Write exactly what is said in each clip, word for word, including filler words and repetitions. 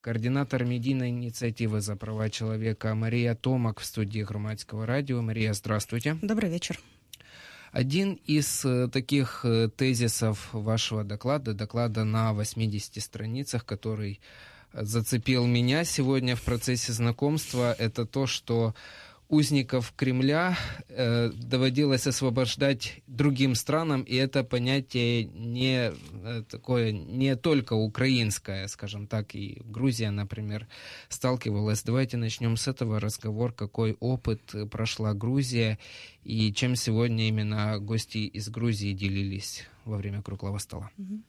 координатор медийной инициативы за права человека Мария Томак в студии Громадского радио. Мария, здравствуйте. Добрый вечер. Один из таких тезисов вашего доклада, доклада на восьмидесяти страницах, который зацепил меня сегодня в процессе знакомства, это то, что узников Кремля э, доводилось освобождать другим странам, и это понятие не э, такое, не только украинское, скажем так, и Грузия, например, сталкивалась. Давайте начнем с этого разговор, какой опыт прошла Грузия, и чем сегодня именно гости из Грузии делились во время круглого стола.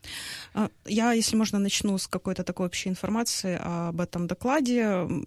Я, если можно, начну с какой-то такой общей информации об этом докладе.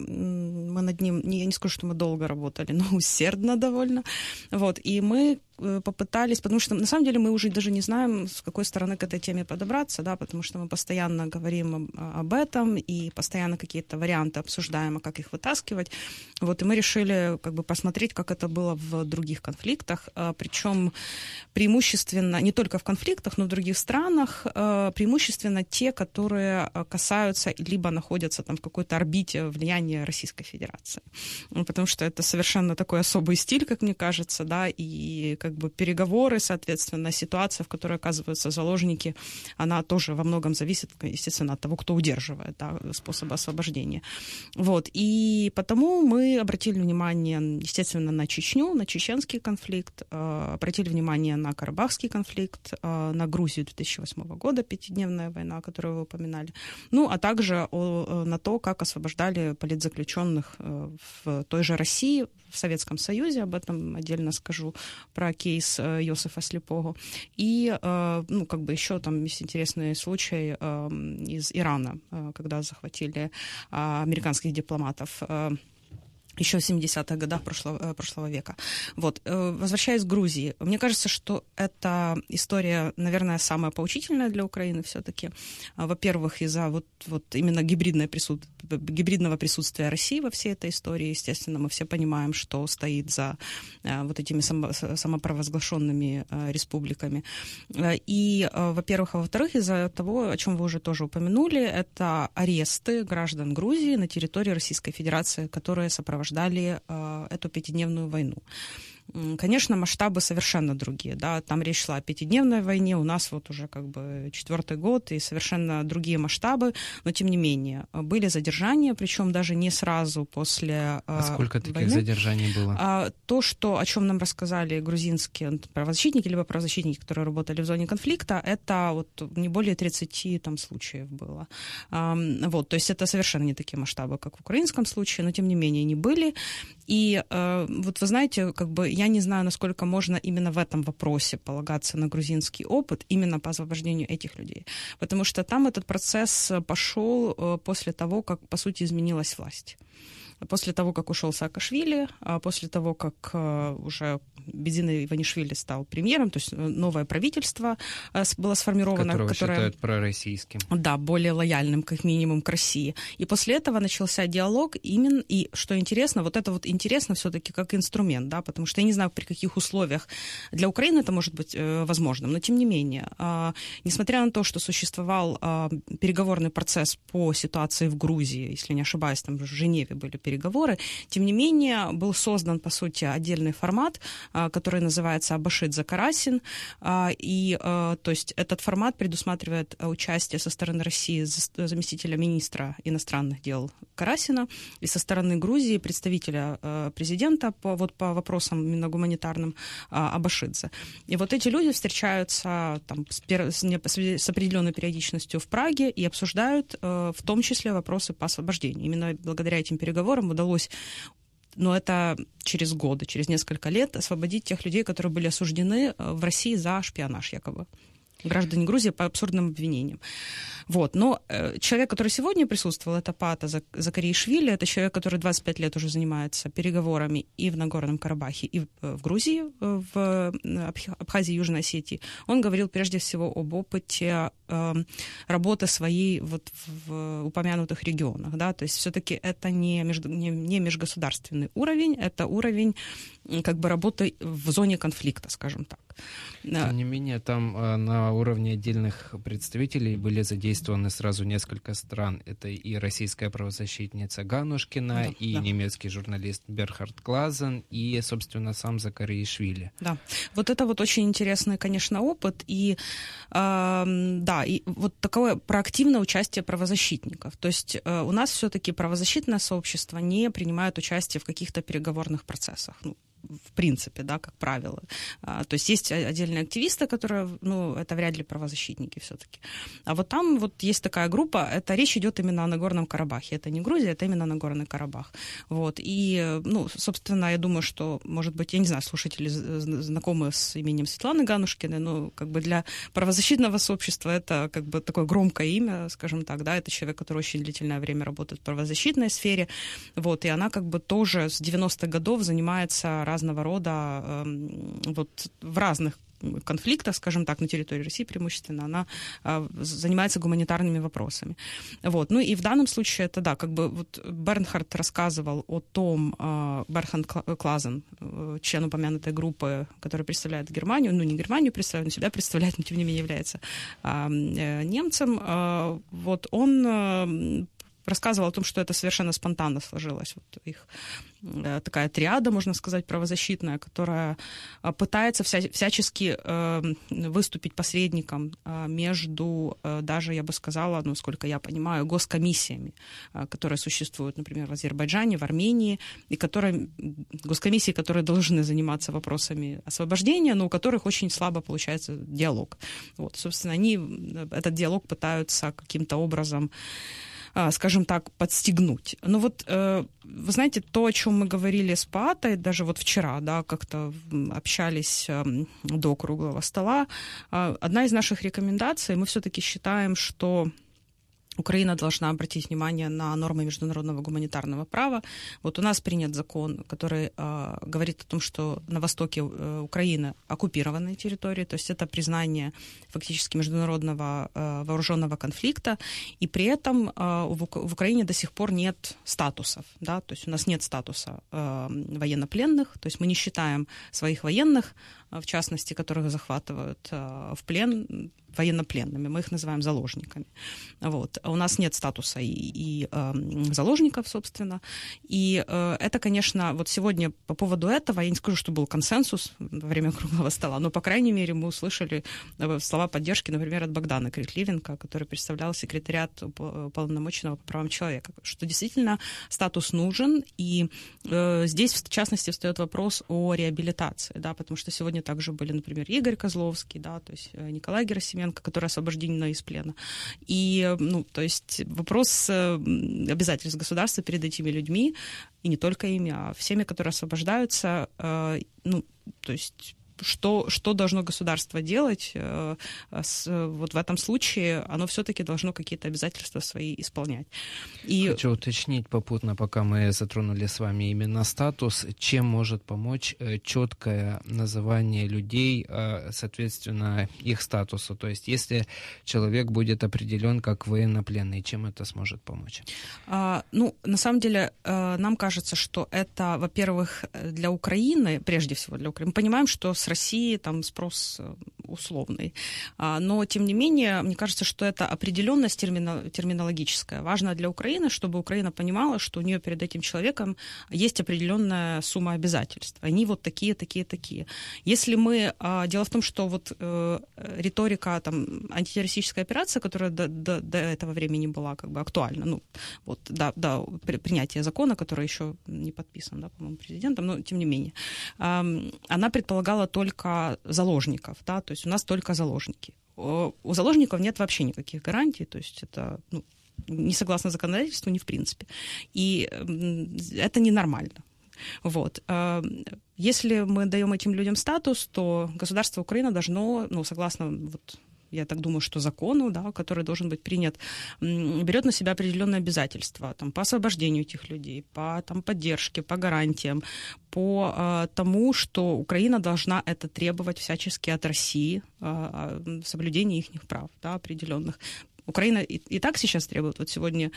Мы над ним, я не скажу, что мы долго работали, но усердно довольно. Вот. И мы попытались, потому что на самом деле мы уже даже не знаем, с какой стороны к этой теме подобраться, да, потому что мы постоянно говорим об этом и постоянно какие-то варианты обсуждаем, а как их вытаскивать. Вот, и мы решили как бы посмотреть, как это было в других конфликтах, причем преимущественно, не только в конфликтах, но в других странах, преимущественно те, которые касаются либо находятся там в какой-то орбите влияния Российской Федерации. Потому что это совершенно такой особый стиль, как мне кажется, да, и как бы переговоры, соответственно, ситуация, в которой оказываются заложники, она тоже во многом зависит, естественно, от того, кто удерживает, да, способы освобождения. Вот. И потому мы обратили внимание, естественно, на Чечню, на чеченский конфликт, обратили внимание на Карабахский конфликт, на Грузию две тысячи восьмого года, пятидневная война, которую вы упоминали, ну, а также на то, как освобождали политзаключенных в той же России, в Советском Союзе, об этом отдельно скажу, про кейс Йосифа Слепого. И, ну, как бы еще там есть интересный случай из Ирана, когда захватили американских дипломатов еще в семидесятых годах прошлого, прошлого века. Вот. Возвращаясь к Грузии, мне кажется, что эта история, наверное, самая поучительная для Украины все-таки. Во-первых, из-за вот, вот именно гибридное присут... гибридного присутствия России во всей этой истории. Естественно, мы все понимаем, что стоит за вот этими само... самопровозглашенными республиками. И, во-первых, а во-вторых, из-за того, о чем вы уже тоже упомянули, это аресты граждан Грузии на территории Российской Федерации, которые сопровождали ждали э, эту пятидневную войну. Конечно, масштабы совершенно другие, да, там речь шла о пятидневной войне, у нас вот уже как бы четвертый год и совершенно другие масштабы, но тем не менее были задержания, причем даже не сразу после а э, сколько таких войны. задержаний было? А, то, что, о чем нам рассказали грузинские правозащитники, либо правозащитники, которые работали в зоне конфликта, это вот не более тридцати там случаев было. А, вот, то есть это совершенно не такие масштабы, как в украинском случае, но тем не менее они были. И э, вот вы знаете, как бы я не знаю, насколько можно именно в этом вопросе полагаться на грузинский опыт, именно по освобождению этих людей. Потому что там этот процесс пошел э, после того, как, по сути, изменилась власть. После того, как ушел Саакашвили, после того, как уже Бедзина Иванишвили стал премьером, то есть новое правительство было сформировано. Которого которое считают пророссийским. Да, более лояльным, как минимум, к России. И после этого начался диалог именно, и, что интересно, вот это вот интересно все-таки как инструмент, да, потому что я не знаю, при каких условиях для Украины это может быть э, возможным, но тем не менее, э, несмотря на то, что существовал э, переговорный процесс по ситуации в Грузии, если не ошибаюсь, там в Женеве были переговоры, тем не менее был создан, по сути, отдельный формат, который называется Абашидзе-Карасин, и, то есть, этот формат предусматривает участие со стороны России заместителя министра иностранных дел Карасина и со стороны Грузии представителя президента по, вот, по вопросам именно гуманитарным Абашидзе. И вот эти люди встречаются там, с, с определенной периодичностью в Праге и обсуждают в том числе вопросы по освобождению. Именно благодаря этим переговорам удалось, но это через годы, через несколько лет, освободить тех людей, которые были осуждены в России за шпионаж якобы. Граждане Грузии по абсурдным обвинениям. Вот. Но э, человек, который сегодня присутствовал, это Пата Закариишвили, это человек, который двадцать пять лет уже занимается переговорами и в Нагорном Карабахе, и в, в Грузии, в Абхазии, Южной Осетии. Он говорил прежде всего об опыте э, работы своей вот в упомянутых регионах, да, то есть все-таки это не, между, не, не межгосударственный уровень, это уровень как бы работы в зоне конфликта, скажем так. Тем не менее, там на уровне отдельных представителей были задействованы сразу несколько стран. Это и российская правозащитница Ганушкина, да, и да. немецкий журналист Берхард Клазен, и, собственно, сам Закариишвили. Да, вот это вот очень интересный, конечно, опыт, и э, да, и вот такое проактивное участие правозащитников. То есть э, у нас все-таки правозащитное сообщество не принимает участие в каких-то переговорных процессах, ну, в принципе, да, как правило. А, то есть есть отдельные активисты, которые, ну, это вряд ли правозащитники все-таки. А вот там вот есть такая группа, это речь идет именно о Нагорном Карабахе. Это не Грузия, это именно Нагорный Карабах. Вот. И, ну, собственно, я думаю, что, может быть, я не знаю, слушатели знакомы с именем Светланы Ганушкиной, но как бы для правозащитного сообщества это как бы такое громкое имя, скажем так, да, это человек, который очень длительное время работает в правозащитной сфере, вот, и она как бы тоже с девяностых годов занимается разного рода, э, вот в разных конфликтах, скажем так, на территории России преимущественно, она э, занимается гуманитарными вопросами. Вот. Ну и в данном случае это, да, как бы вот Бернхард рассказывал о том, э, Берхард Клазен, э, член упомянутой группы, который представляет Германию, ну не Германию представляет, но себя представляет, но тем не менее является э, э, немцем, э, вот он э, рассказывал о том, что это совершенно спонтанно сложилось. Вот их э, такая триада, можно сказать, правозащитная, которая э, пытается вся, всячески э, выступить посредником э, между, э, даже, я бы сказала, ну, сколько я понимаю, госкомиссиями, э, которые существуют, например, в Азербайджане, в Армении, и которые, госкомиссии, которые должны заниматься вопросами освобождения, но у которых очень слабо получается диалог. Вот, собственно, они этот диалог пытаются каким-то образом, скажем так, подстегнуть. Но вот, вы знаете, то, о чем мы говорили с Паатой, даже вот вчера, да, как-то общались до круглого стола, одна из наших рекомендаций, мы все-таки считаем, что Украина должна обратить внимание на нормы международного гуманитарного права. Вот у нас принят закон, который э, говорит о том, что на востоке э, Украины оккупированные территории, то есть это признание фактически международного э, вооруженного конфликта, и при этом э, в, в Украине до сих пор нет статусов, да, то есть у нас нет статуса э, военнопленных, то есть мы не считаем своих военных, в частности, которых захватывают э, в плен, военнопленными, мы их называем заложниками. Вот. У нас нет статуса и, и э, заложников, собственно. И э, это, конечно, вот сегодня по поводу этого, я не скажу, что был консенсус во время круглого стола, но, по крайней мере, мы услышали слова поддержки, например, от Богдана Крикливенко, который представлял секретариат уполномоченного по правам человека, что действительно статус нужен, и э, здесь, в частности, встает вопрос о реабилитации, да, потому что сегодня также были, например, Игорь Козловский, да, то есть Николай Герасименко, который освобожден из плена. И, ну, то есть вопрос обязательств государства перед этими людьми, и не только ими, а всеми, которые освобождаются, э, ну, то есть что, что должно государство делать э, с, вот в этом случае, оно все-таки должно какие-то обязательства свои исполнять. И... Хочу уточнить попутно, пока мы затронули с вами именно статус, чем может помочь э, четкое называние людей, э, соответственно, их статусу. То есть если человек будет определен как военнопленный, чем это сможет помочь? А, ну, на самом деле, э, нам кажется, что это, во-первых, для Украины, прежде всего для Украины. Мы понимаем, что с России там спрос условный. Но, тем не менее, мне кажется, что это определенность термино- терминологическая. Важно для Украины, чтобы Украина понимала, что у нее перед этим человеком есть определенная сумма обязательств. Они вот такие, такие, такие. Если мы... Дело в том, что вот риторика, там, антитеррористическая операция, которая до, до, до этого времени была как бы актуальна, ну, вот, до, до принятия закона, который еще не подписан, да, по-моему, президентом, но тем не менее, она предполагала только заложников, да, то есть у нас только заложники. У заложников нет вообще никаких гарантий, то есть это, ну, не согласно законодательству, не в принципе. И это ненормально. Вот. Если мы даем этим людям статус, то государство Украины должно, ну, согласно вот я так думаю, что закону, да, который должен быть принят, берет на себя определенные обязательства там, по освобождению этих людей, по там, поддержке, по гарантиям, по э, тому, что Украина должна это требовать всячески от России, э, соблюдения их прав, да, определенных. Украина и, и так сейчас требует. Вот сегодня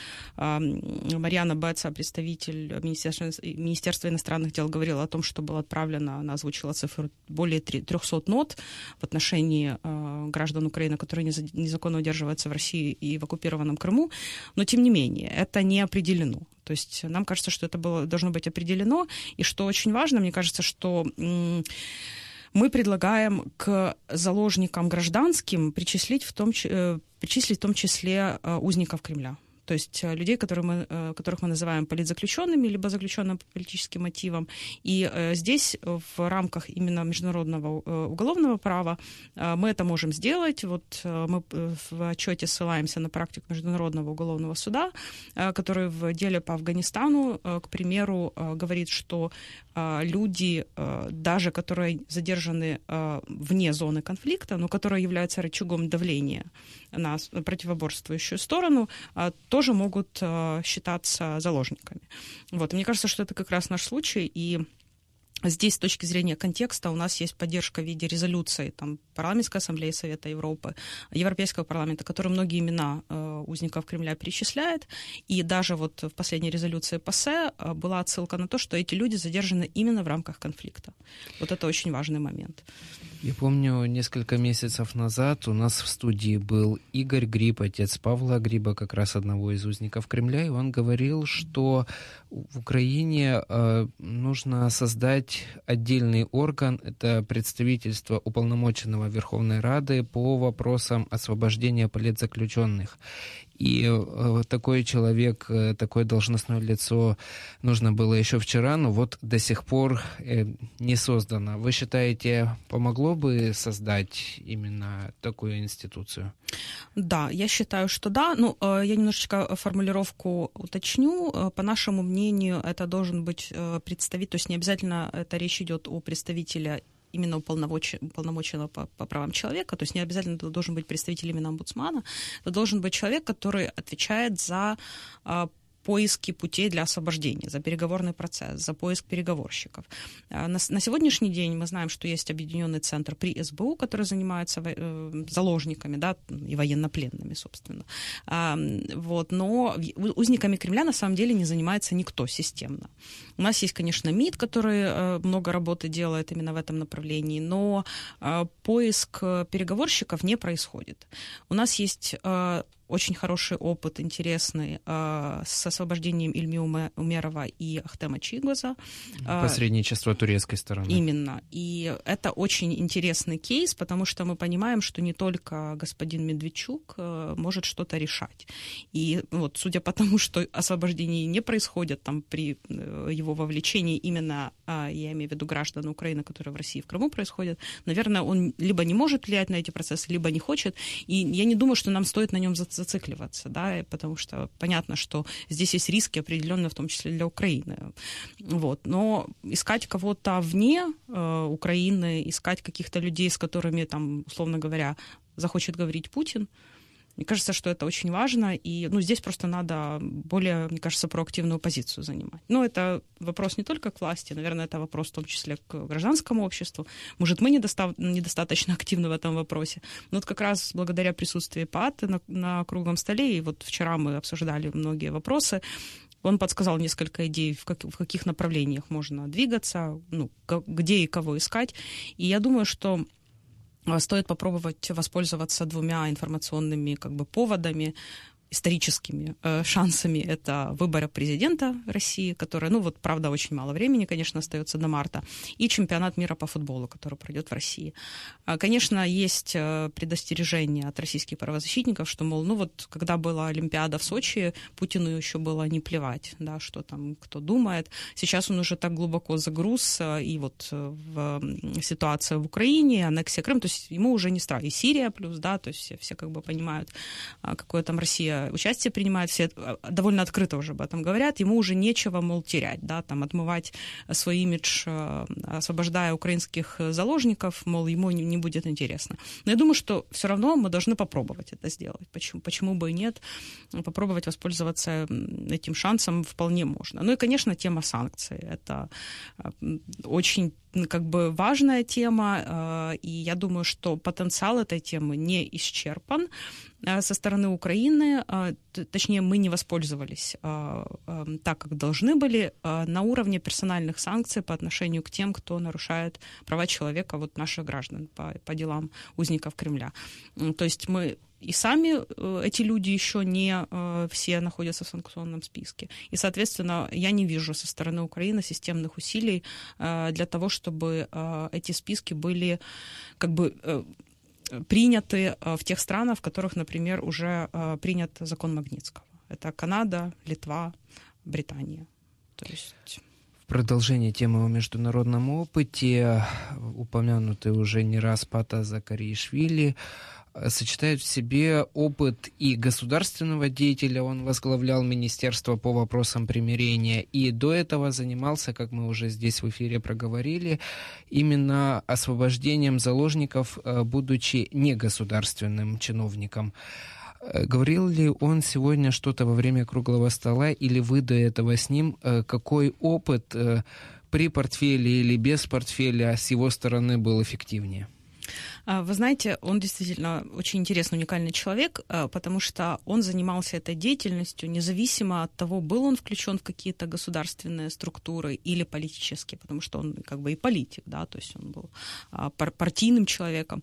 э, Марьяна Беца, представитель Министерства, Министерства иностранных дел, говорила о том, что было отправлено, она озвучила цифру, более трехсот нот в отношении э, граждан Украины, которые незаконно удерживаются в России и в оккупированном Крыму. Но, тем не менее, это не определено. То есть нам кажется, что это было, должно быть определено. И что очень важно, мне кажется, что... М- мы предлагаем к заложникам гражданским причислить в том, причислить в том числе узников Кремля. То есть людей, которые мы, которых мы называем политзаключенными, либо заключенными по политическим мотивам. И здесь в рамках именно международного уголовного права мы это можем сделать. Вот мы в отчете ссылаемся на практику Международного уголовного суда, который в деле по Афганистану, к примеру, говорит, что люди, даже которые задержаны вне зоны конфликта, но которые являются рычагом давления на противоборствующую сторону, тоже могут считаться заложниками. Вот. И мне кажется, что это как раз наш случай, и здесь, с точки зрения контекста, у нас есть поддержка в виде резолюции там, Парламентской ассамблеи Совета Европы, Европейского парламента, который многие имена э, узников Кремля перечисляет. И даже вот в последней резолюции ПАСЕ э, была отсылка на то, что эти люди задержаны именно в рамках конфликта. Вот это очень важный момент. Я помню, несколько месяцев назад у нас в студии был Игорь Гриб, отец Павла Гриба, как раз одного из узников Кремля, и он говорил, что в Украине э, нужно создать отдельный орган, это представительство Уполномоченного Верховной Рады по вопросам освобождения политзаключенных. И э, такой человек, э, такое должностное лицо нужно было еще вчера, но вот до сих пор э, не создано. Вы считаете, помогло бы создать именно такую институцию? Да, я считаю, что да. Ну, э, я немножечко формулировку уточню. Э, по нашему мнению, это должен быть э, представитель, то есть не обязательно это речь идет о представителе именно уполномоченного по, по правам человека, то есть не обязательно это должен быть представитель именно омбудсмана, это должен быть человек, который отвечает за а, поиски путей для освобождения, за переговорный процесс, за поиск переговорщиков. На, на сегодняшний день мы знаем, что есть объединенный центр при эс бэ у, который занимается э, заложниками, да, и военнопленными, собственно. А, вот, но узниками Кремля на самом деле не занимается никто системно. У нас есть, конечно, МИД, который э, много работы делает именно в этом направлении, но э, поиск переговорщиков не происходит. У нас есть... Э, очень хороший опыт, интересный, э, с освобождением Ильми Умерова и Ахтема Чигоза. Посредничество турецкой стороны. Именно. И это очень интересный кейс, потому что мы понимаем, что не только господин Медведчук э, может что-то решать. И вот, судя по тому, что освобождение не происходит там, при э, его вовлечении именно, э, я имею в виду граждан Украины, которые в России и в Крыму происходят, наверное, он либо не может влиять на эти процессы, либо не хочет. И я не думаю, что нам стоит на нем зацикливаться. зацикливаться, да, потому что понятно, что здесь есть риски определенные, в том числе для Украины. Вот. Но искать кого-то вне э, Украины, искать каких-то людей, с которыми, там, условно говоря, захочет говорить Путин, мне кажется, что это очень важно, и ну, здесь просто надо более, мне кажется, проактивную позицию занимать. Но это вопрос не только к власти, наверное, это вопрос в том числе к гражданскому обществу. Может, мы недостав... недостаточно активны в этом вопросе. Но вот как раз благодаря присутствию ПААТ на, на круглом столе, и вот вчера мы обсуждали многие вопросы, он подсказал несколько идей, в, как, в каких направлениях можно двигаться, ну, где и кого искать. И я думаю, что стоит попробовать воспользоваться двумя информационными как бы, поводами, историческими э, шансами. Это выборы президента России, который, ну вот, правда, очень мало времени, конечно, остается до марта, и чемпионат мира по футболу, который пройдет в России. А, конечно, есть э, предостережение от российских правозащитников, что, мол, ну вот, когда была Олимпиада в Сочи, Путину еще было не плевать, да, что там кто думает. Сейчас он уже так глубоко загруз, э, и вот э, в э, ситуация в Украине, аннексия Крыма, то есть ему уже не страшно. И Сирия плюс, да, то есть все, все как бы понимают, э, какое там Россия все участие принимают, все довольно открыто уже об этом говорят, ему уже нечего, мол, терять, да, там, отмывать свой имидж, освобождая украинских заложников, мол, ему не будет интересно. Но я думаю, что все равно мы должны попробовать это сделать. Почему, почему бы и нет? Попробовать воспользоваться этим шансом вполне можно. Ну и, конечно, тема санкций. Это очень как бы важная тема, и я думаю, что потенциал этой темы не исчерпан со стороны Украины, точнее, мы не воспользовались так, как должны были, на уровне персональных санкций по отношению к тем, кто нарушает права человека, вот наших граждан по, по делам узников Кремля. То есть мы и сами эти люди еще не все находятся в санкционном списке. И, соответственно, я не вижу со стороны Украины системных усилий для того, чтобы эти списки были как бы приняты в тех странах, в которых, например, уже принят закон Магнитского. Это Канада, Литва, Британия. То есть... В продолжение темы о международном опыте, упомянутый уже не раз Пата Закаришвили, сочетает в себе опыт и государственного деятеля, он возглавлял Министерство по вопросам примирения, и до этого занимался, как мы уже здесь в эфире проговорили, именно освобождением заложников, будучи негосударственным чиновником. Говорил ли он сегодня что-то во время круглого стола, или вы до этого с ним? Какой опыт при портфеле или без портфеля с его стороны был эффективнее? Вы знаете, он действительно очень интересный, уникальный человек, потому что он занимался этой деятельностью независимо от того, был он включен в какие-то государственные структуры или политические, потому что он как бы и политик, да, то есть он был партийным человеком.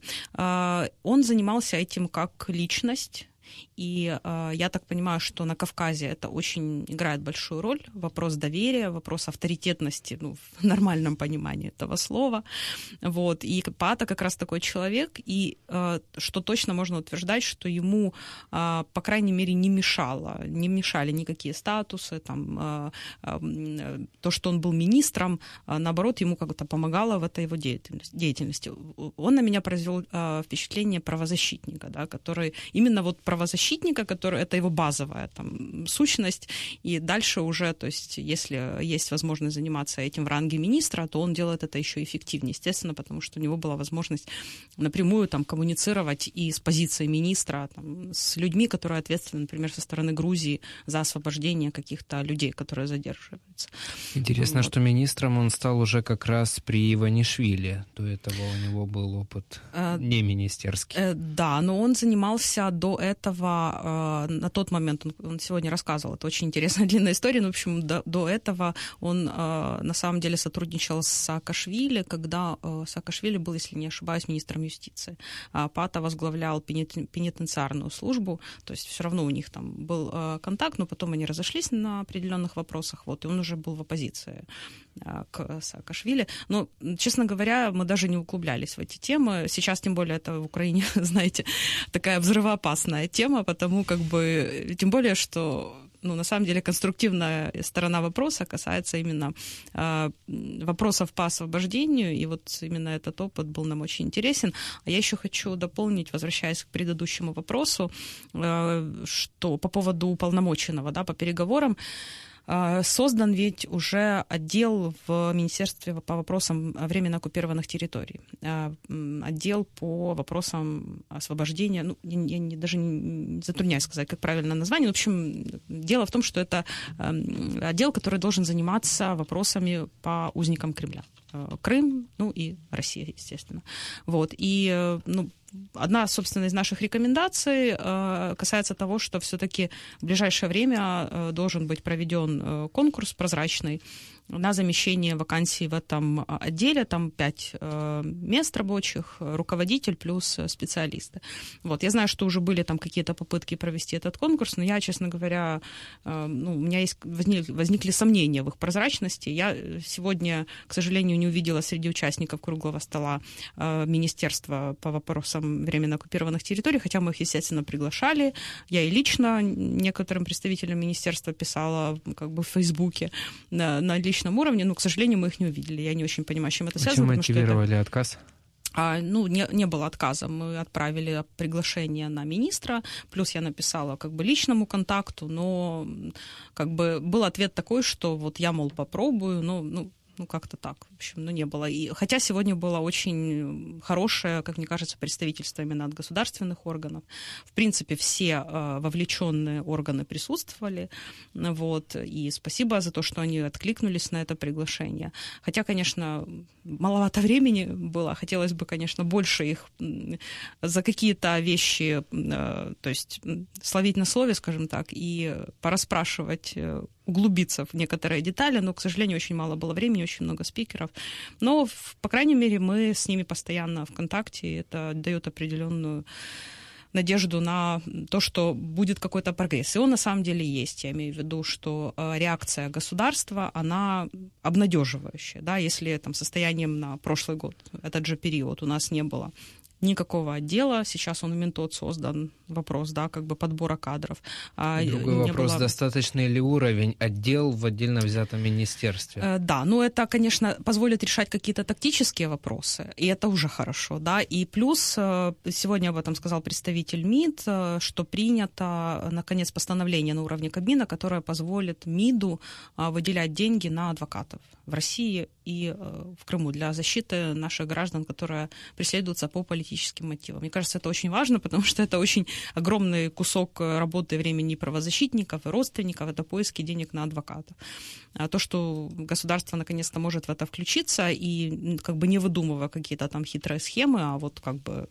Он занимался этим как личность. И э, я так понимаю, что на Кавказе это очень играет большую роль. Вопрос доверия, вопрос авторитетности, ну, в нормальном понимании этого слова. Вот. И Пата как раз такой человек, и э, что точно можно утверждать, что ему, э, по крайней мере, не мешало, не мешали никакие статусы, там, э, э, то, что он был министром, э, наоборот, ему как-то помогало в этой его деятельности. Он на меня произвел э, впечатление правозащитника, да, который именно вот правозащитника, который это его базовая там сущность, и дальше уже, то есть, если есть возможность заниматься этим в ранге министра, то он делает это еще эффективнее, естественно, потому что у него была возможность напрямую там коммуницировать и с позиции министра, там, с людьми, которые ответственны, например, со стороны Грузии за освобождение каких-то людей, которые задерживаются. Интересно, вот. Что министром он стал уже как раз при Иванишвили. До этого у него был опыт а, не министерский. Э, да, но он занимался до этого этого, на тот момент, он, он сегодня рассказывал, это очень интересная длинная история, но, в общем, до, до этого он на самом деле сотрудничал с Саакашвили, когда Саакашвили был, если не ошибаюсь, министром юстиции. А Пата возглавлял пенитенциарную службу, то есть все равно у них там был контакт, но потом они разошлись на определенных вопросах, вот, и он уже был в оппозиции к Саакашвили. Но, честно говоря, мы даже не углублялись в эти темы. Сейчас, тем более, это в Украине, знаете, такая взрывоопасная тема, потому как бы, тем более, что, ну, на самом деле, конструктивная сторона вопроса касается именно э, вопросов по освобождению, и вот именно этот опыт был нам очень интересен. А я еще хочу дополнить, возвращаясь к предыдущему вопросу, э, что по поводу уполномоченного, да, по переговорам, создан ведь уже отдел в Министерстве по вопросам временно оккупированных территорий, отдел по вопросам освобождения, ну, я, я даже не затрудняюсь сказать, как правильно название, в общем, дело в том, что это отдел, который должен заниматься вопросами по узникам Кремля. Крым, ну и Россия, естественно. Вот, и, ну, одна, собственно, из наших рекомендаций э, касается того, что все-таки в ближайшее время э, должен быть проведен э, конкурс прозрачный на замещение вакансий в этом отделе. Там пять э, мест рабочих, руководитель плюс специалисты. Вот. Я знаю, что уже были там какие-то попытки провести этот конкурс, но я, честно говоря, э, ну, у меня есть, возникли, возникли сомнения в их прозрачности. Я сегодня, к сожалению, не увидела среди участников круглого стола э, Министерства по вопросам временно оккупированных территорий, хотя мы их, естественно, приглашали. Я и лично некоторым представителям министерства писала как бы в Фейсбуке на, на личном уровне, но, к сожалению, мы их не увидели. Я не очень понимаю, с чем это связано. Чем мотивировали это... отказ? А, ну, не, не было отказа. Мы отправили приглашение на министра, плюс я написала как бы личному контакту, но как бы был ответ такой, что вот я, мол, попробую, но, ну, ну, как-то так, в общем, ну, не было. И, хотя сегодня было очень хорошее, как мне кажется, представительство именно от государственных органов. В принципе, все э, вовлеченные органы присутствовали, вот, и спасибо за то, что они откликнулись на это приглашение. Хотя, конечно, маловато времени было, хотелось бы, конечно, больше их за какие-то вещи, э, то есть словить на слове, скажем так, и порасспрашивать, углубиться в некоторые детали, но, к сожалению, очень мало было времени, очень много спикеров. Но, по крайней мере, мы с ними постоянно в контакте, и это дает определенную надежду на то, что будет какой-то прогресс. И он на самом деле есть. Я имею в виду, что реакция государства, она обнадеживающая. Да? Если там, состоянием на прошлый год, этот же период, у нас не было никакого отдела. Сейчас он в Минтод создан. Вопрос, да, как бы подбора кадров. Другой не вопрос, было... достаточный ли уровень отдел в отдельно взятом министерстве? Да, ну это, конечно, позволит решать какие-то тактические вопросы, и это уже хорошо, да. И плюс, сегодня об этом сказал представитель МИД, что принято, наконец, постановление на уровне Кабмина, которое позволит МИДу выделять деньги на адвокатов в России и в Крыму для защиты наших граждан, которые преследуются по политическим мотивам. Мне кажется, это очень важно, потому что это очень огромный кусок работы и времени правозащитников и родственников, это поиски денег на адвокатов. А то, что государство наконец-то может в это включиться и как бы не выдумывая какие-то там хитрые схемы, а вот как бы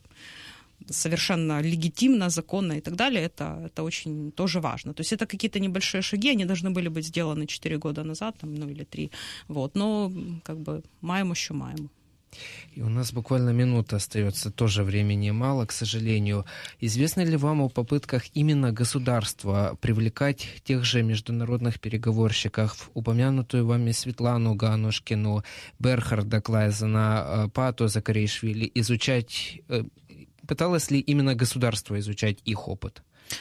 совершенно легитимно, законно и так далее, это, это очень тоже важно. То есть это какие-то небольшие шаги, они должны были быть сделаны четыре года назад, там, ну или три, вот, но как бы маем еще маем. И у нас буквально минута остается, тоже времени мало, к сожалению. Известно ли вам о попытках именно государства привлекать тех же международных переговорщиков, упомянутую вами Светлану Ганушкину, Берхарда Клайзена, Пато Закаришвили, изучать, пыталось ли именно государство изучать их опыт?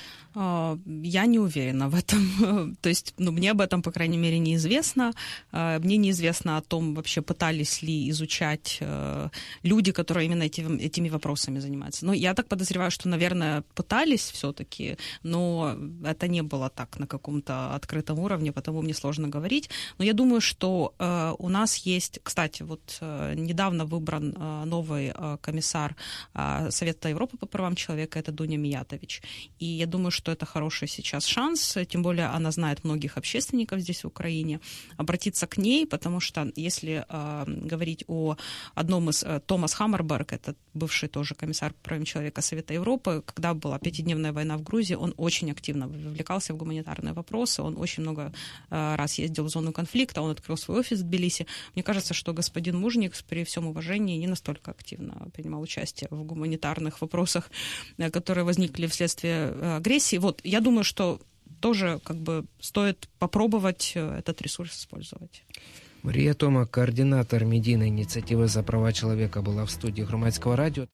Я не уверена в этом. То есть, ну, мне об этом, по крайней мере, неизвестно. Мне неизвестно о том, вообще пытались ли изучать люди, которые именно этим, этими вопросами занимаются. Но я так подозреваю, что, наверное, пытались все-таки, но это не было так на каком-то открытом уровне, потому мне сложно говорить. Но я думаю, что у нас есть, кстати, вот недавно выбран новый комиссар Совета Европы по правам человека, это Дуня Миятович. И я думаю, что что это хороший сейчас шанс, тем более она знает многих общественников здесь, в Украине, обратиться к ней, потому что если э, говорить о одном из... Э, Томас Хаммерберг, это бывший тоже комиссар по правам человека Совета Европы, когда была пятидневная война в Грузии, он очень активно вовлекался в гуманитарные вопросы, он очень много э, раз ездил в зону конфликта, он открыл свой офис в Тбилиси. Мне кажется, что господин Мужник, при всем уважении, не настолько активно принимал участие в гуманитарных вопросах, э, которые возникли вследствие э, агрессии. Вот, я думаю, что тоже как бы стоит попробовать этот ресурс использовать. Марія Томак, координатор медийной инициативы за права человека, была в студии Громадского радио.